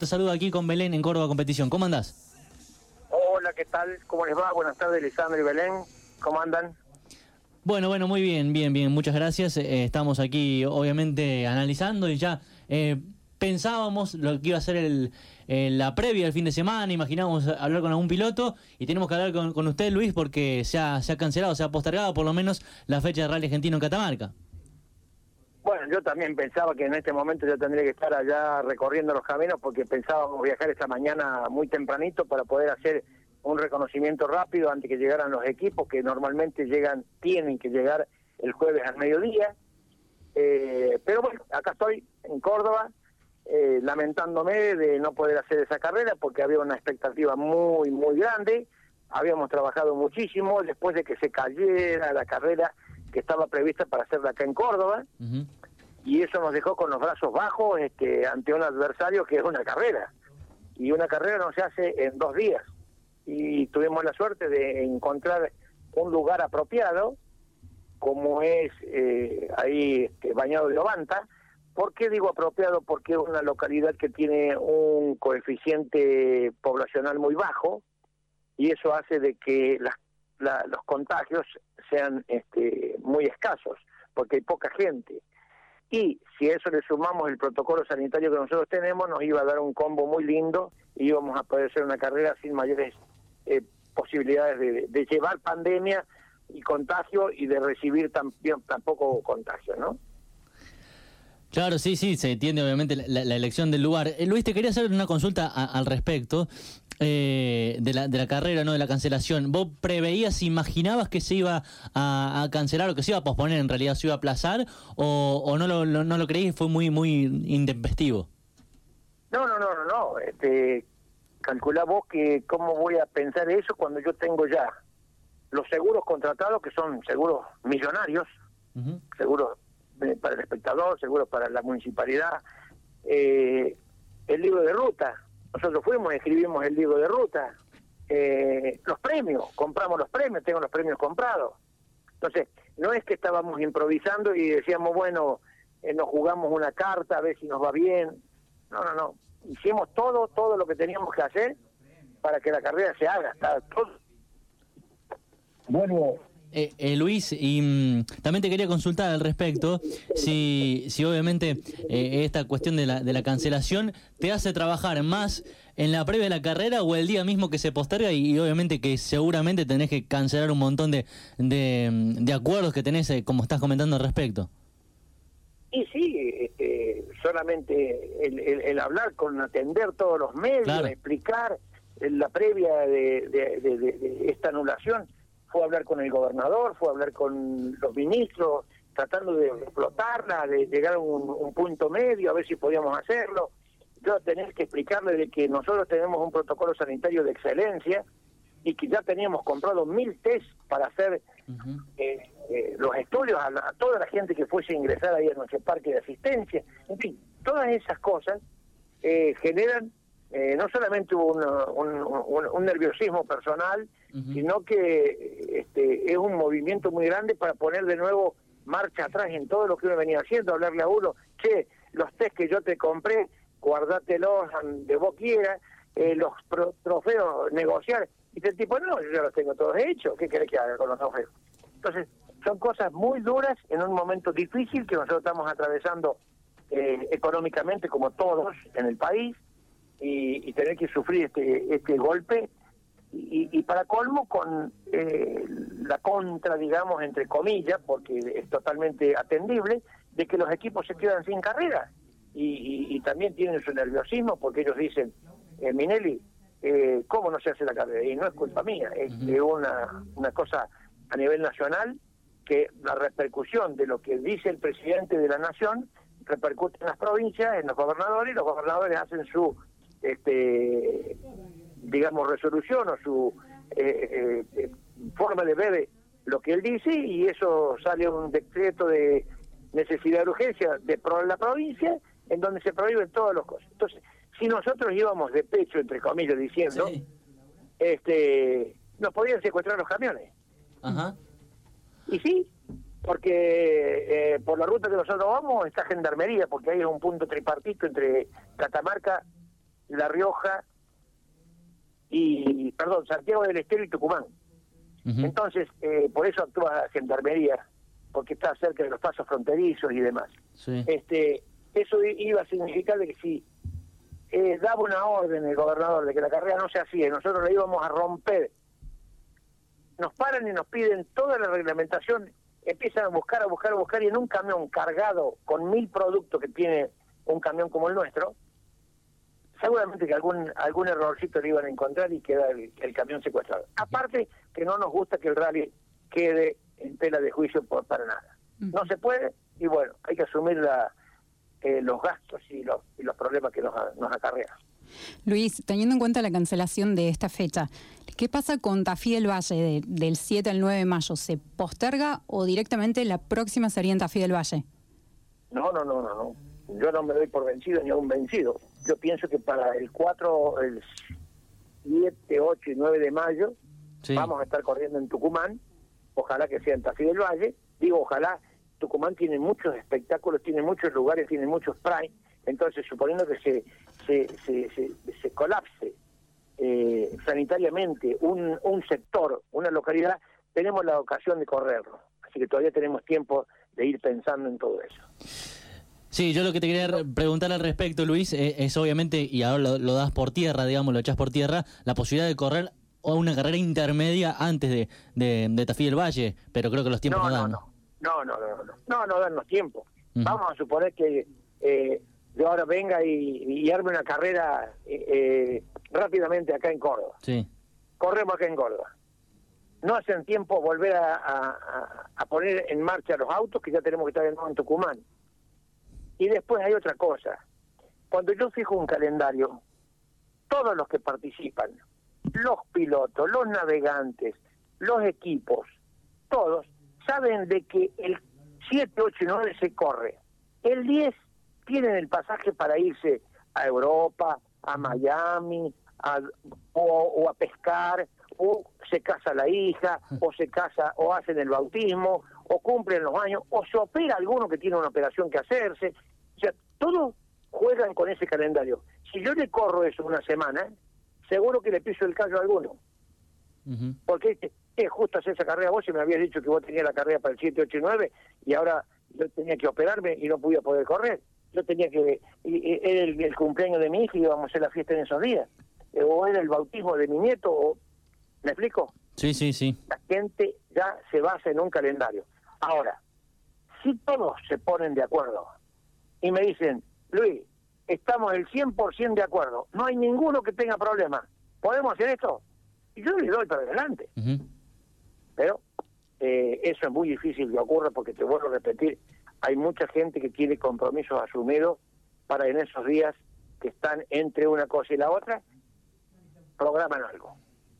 Te saludo aquí con Belén en Córdoba Competición. ¿Cómo andás? Hola, ¿qué tal? ¿Cómo les va? Buenas tardes, Lisandro y Belén. ¿Cómo andan? Bueno, muy bien, muchas gracias. Estamos aquí, obviamente, analizando y ya pensábamos lo que iba a ser la previa del fin de semana, imaginábamos hablar con algún piloto y tenemos que hablar con usted, Luis, porque se ha cancelado, se ha postergado por lo menos la fecha de Rally Argentino en Catamarca. Bueno, yo también pensaba que en este momento yo tendría que estar allá recorriendo los caminos porque pensábamos viajar esta mañana muy tempranito para poder hacer un reconocimiento rápido antes que llegaran los equipos que normalmente tienen que llegar el jueves al mediodía. Pero bueno, acá estoy en Córdoba, lamentándome de no poder hacer esa carrera porque había una expectativa muy grande. Habíamos trabajado muchísimo después de que se cayera la carrera que estaba prevista para hacerla acá en Córdoba. Uh-huh. Y eso nos dejó con los brazos bajos ante un adversario que es una carrera, y una carrera no se hace en 2 días, y tuvimos la suerte de encontrar un lugar apropiado como es ahí Bañado de Ovanta. ¿Por qué digo apropiado? Porque es una localidad que tiene un coeficiente poblacional muy bajo, y eso hace de que los contagios sean muy escasos, porque hay poca gente. Y si a eso le sumamos el protocolo sanitario que nosotros tenemos, nos iba a dar un combo muy lindo y íbamos a poder hacer una carrera sin mayores posibilidades de llevar pandemia y contagio y de recibir tampoco contagio, ¿no? Claro, sí, se entiende obviamente la elección del lugar. Luis, te quería hacer una consulta al respecto de la carrera, ¿no? De la cancelación. ¿Vos preveías, imaginabas que se iba a cancelar o que se iba a posponer, en realidad se iba a aplazar, o no lo creí y fue muy intempestivo? No. Calculá vos que cómo voy a pensar eso cuando yo tengo ya los seguros contratados, que son seguros millonarios, uh-huh. Seguros para el espectador, seguros para la municipalidad, el libro de ruta. Nosotros fuimos y escribimos el libro de ruta, los premios, compramos los premios, tengo los premios comprados. Entonces, no es que estábamos improvisando y decíamos, bueno, nos jugamos una carta a ver si nos va bien. No. Hicimos todo lo que teníamos que hacer para que la carrera se haga. Está todo. Bueno. Luis, y también te quería consultar al respecto, si obviamente esta cuestión de la cancelación te hace trabajar más en la previa de la carrera o el día mismo que se posterga y obviamente que seguramente tenés que cancelar un montón de acuerdos que tenés, como estás comentando al respecto. Y sí, solamente el hablar con atender todos los medios, claro. Explicar la previa de esta anulación. Fue a hablar con el gobernador, fue a hablar con los ministros, tratando de explotarla, de llegar a un punto medio, a ver si podíamos hacerlo. Yo tenía que explicarle de que nosotros tenemos un protocolo sanitario de excelencia y que ya teníamos comprado 1000 test para hacer uh-huh. Los estudios a toda la gente que fuese a ingresar ahí a nuestro parque de asistencia. En fin, todas esas cosas generan no solamente un nerviosismo personal, uh-huh. sino que es un movimiento muy grande para poner de nuevo marcha atrás en todo lo que uno venía haciendo, hablarle a uno, los test que yo te compré, guardártelos de vos quieras, los trofeos, negociar, y el tipo, no, yo ya los tengo todos hechos, ¿qué querés que haga con los trofeos? Entonces, son cosas muy duras en un momento difícil que nosotros estamos atravesando económicamente como todos en el país, y tener que sufrir este golpe, y para colmo con la contra, digamos, entre comillas, porque es totalmente atendible, de que los equipos se quedan sin carrera, y también tienen su nerviosismo, porque ellos dicen, Minelli, ¿cómo no se hace la carrera? Y no es culpa mía, es una cosa a nivel nacional, que la repercusión de lo que dice el presidente de la nación repercute en las provincias, en los gobernadores, y los gobernadores hacen su digamos, resolución o su forma de ver lo que él dice, y eso sale un decreto de necesidad de urgencia de la provincia, en donde se prohíben todas las cosas. Entonces, si nosotros íbamos de pecho, entre comillas, diciendo, sí, nos podían secuestrar los camiones. Ajá. Y sí, porque por la ruta que nosotros vamos está Gendarmería, porque ahí es un punto tripartito entre Catamarca, La Rioja Santiago del Estero y Tucumán. Entonces, por eso actúa Gendarmería, porque está cerca de los pasos fronterizos y demás. Sí. Eso iba a significar de que si daba una orden el gobernador de que la carrera no se hacía y nosotros la íbamos a romper, nos paran y nos piden toda la reglamentación, empiezan a buscar y en un camión cargado con 1000 productos que tiene un camión como el nuestro, seguramente que algún errorcito le iban a encontrar y queda el camión secuestrado. Aparte que no nos gusta que el rally quede en tela de juicio para nada. No se puede y bueno, hay que asumir los gastos y los problemas que nos acarrea. Luis, teniendo en cuenta la cancelación de esta fecha, ¿qué pasa con Tafí del Valle del 7 al 9 de mayo? ¿Se posterga o directamente la próxima sería en Tafí del Valle? No. Yo no me doy por vencido ni a un vencido. Yo pienso que para el 4, el 7, 8 y 9 de mayo vamos a estar corriendo en Tucumán. Ojalá que sea en Tafí del Valle. Digo, ojalá. Tucumán tiene muchos espectáculos, tiene muchos lugares, tiene muchos prime. Entonces, suponiendo que se colapse sanitariamente un sector, una localidad, tenemos la ocasión de correrlo. Así que todavía tenemos tiempo de ir pensando en todo eso. Sí, yo lo que te quería preguntar al respecto, Luis, es obviamente, y ahora lo das por tierra, digamos, lo echás por tierra, la posibilidad de correr una carrera intermedia antes de Tafí del Valle, pero creo que los tiempos no dan. No dan los tiempos. Vamos a suponer que yo ahora venga y arme una carrera rápidamente acá en Córdoba. Sí. Corremos acá en Córdoba. No hacen tiempo volver a poner en marcha los autos, que ya tenemos que estar de nuevo en Tucumán. Y después hay otra cosa. Cuando yo fijo un calendario, todos los que participan, los pilotos, los navegantes, los equipos, todos saben de que el 7, 8 y 9 se corre. El 10 tienen el pasaje para irse a Europa, a Miami, o a pescar, o se casa la hija, o se casa, o hacen el bautismo, o cumplen los años, o se opera alguno que tiene una operación que hacerse. O sea, todos juegan con ese calendario. Si yo le corro eso una semana, seguro que le piso el callo a alguno. Porque justo hacer esa carrera vos, y me habías dicho que vos tenías la carrera para el 7, 8 y 9, y ahora yo tenía que operarme y no podía poder correr. Yo tenía que... Era el cumpleaños de mi hija y íbamos a hacer la fiesta en esos días. O era el bautismo de mi nieto, ¿me explico? Sí. La gente ya se basa en un calendario. Ahora, si todos se ponen de acuerdo y me dicen, Luis, estamos el 100% de acuerdo, no hay ninguno que tenga problema, ¿podemos hacer esto? Y yo le doy para adelante. Pero eso es muy difícil que ocurra porque, te vuelvo a repetir, hay mucha gente que tiene compromisos asumidos para en esos días que están entre una cosa y la otra, programan algo.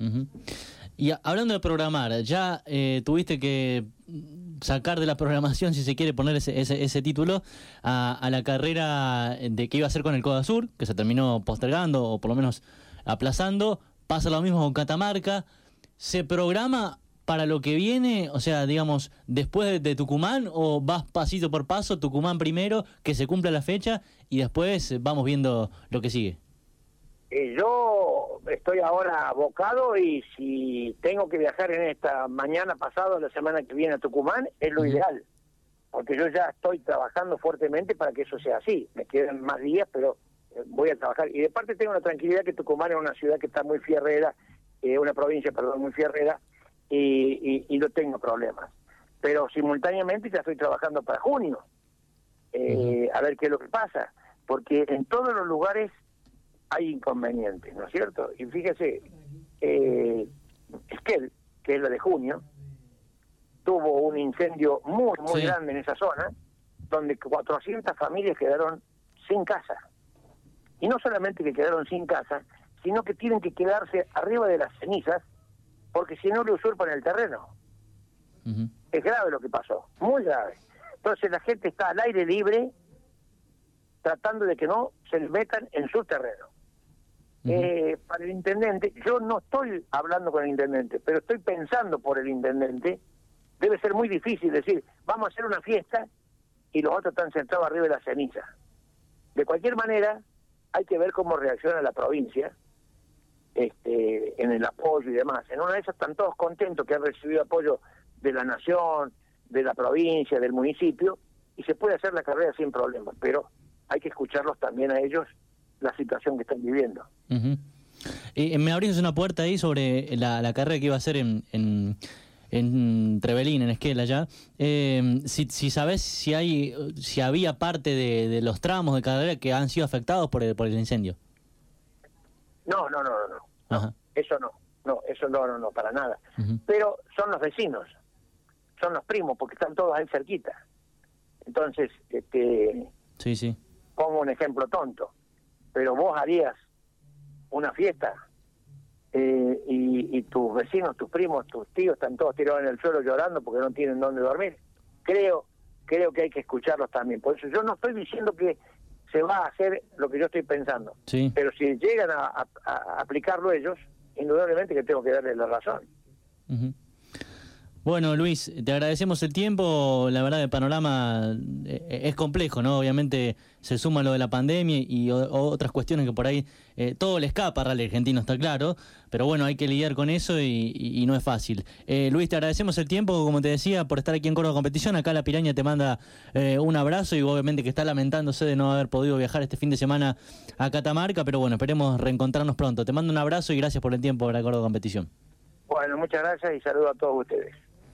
Y hablando de programar, ya tuviste que sacar de la programación, si se quiere poner ese título, a la carrera de que iba a hacer con el Coda Sur, que se terminó postergando o por lo menos aplazando. Pasa lo mismo con Catamarca. ¿Se programa para lo que viene? O sea, digamos, después de Tucumán, o vas pasito por paso, Tucumán primero, que se cumpla la fecha y después vamos viendo lo que sigue. Yo estoy ahora abocado y si tengo que viajar en esta mañana pasado, la semana que viene a Tucumán, es lo ideal, porque yo ya estoy trabajando fuertemente para que eso sea así. Me quedan más días, pero voy a trabajar. Y de parte tengo la tranquilidad que Tucumán es una ciudad que está muy fierrera, una provincia, perdón, muy fierrera, y no tengo problemas. Pero simultáneamente ya estoy trabajando para junio, a ver qué es lo que pasa, porque en todos los lugares hay inconvenientes, ¿no es cierto? Y fíjese, Esquel, que es la de junio, tuvo un incendio muy grande en esa zona, donde 400 familias quedaron sin casa. Y no solamente que quedaron sin casa, sino que tienen que quedarse arriba de las cenizas, porque si no le usurpan el terreno. Es grave lo que pasó, muy grave. Entonces la gente está al aire libre, tratando de que no se les metan en su terreno. Para el intendente, yo no estoy hablando con el intendente, pero estoy pensando por el intendente. Debe ser muy difícil decir, vamos a hacer una fiesta y los otros están sentados arriba de la ceniza. De cualquier manera, hay que ver cómo reacciona la provincia en el apoyo y demás. En una de esas están todos contentos que han recibido apoyo de la nación, de la provincia, del municipio, y se puede hacer la carrera sin problemas, pero hay que escucharlos también a ellos, la situación que están viviendo. Uh-huh. Me abrís una puerta ahí sobre la carrera que iba a hacer en Trevelin, en Esquel, allá. Si sabés si había parte de los tramos de carrera que han sido afectados por el incendio. No. Eso no, para nada. Uh-huh. Pero son los vecinos, son los primos, porque están todos ahí cerquita. Entonces, sí. Pongo un ejemplo tonto, pero vos harías una fiesta y tus vecinos, tus primos, tus tíos están todos tirados en el suelo llorando porque no tienen dónde dormir. Creo que hay que escucharlos también. Por eso yo no estoy diciendo que se va a hacer lo que yo estoy pensando, sí. Pero si llegan a aplicarlo ellos, indudablemente que tengo que darles la razón. Uh-huh. Bueno, Luis, te agradecemos el tiempo. La verdad, el panorama es complejo, ¿no? Obviamente se suma lo de la pandemia y otras cuestiones que por ahí todo le escapa al rally argentino, está claro. Pero bueno, hay que lidiar con eso y no es fácil. Luis, te agradecemos el tiempo, como te decía, por estar aquí en Córdoba Competición. Acá La Piraña te manda un abrazo y obviamente que está lamentándose de no haber podido viajar este fin de semana a Catamarca. Pero bueno, esperemos reencontrarnos pronto. Te mando un abrazo y gracias por el tiempo para Córdoba Competición. Bueno, muchas gracias y saludo a todos ustedes.